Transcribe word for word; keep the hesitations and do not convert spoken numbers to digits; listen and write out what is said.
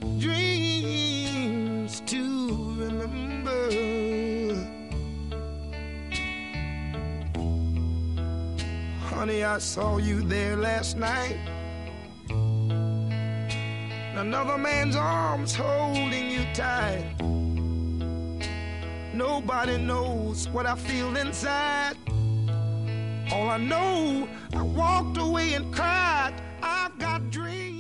dreams to remember. Honey, I saw you there last night. Another man's arms holding you tight. Nobody knows what I feel inside. All I know, I walked away and cried. I've got dreams.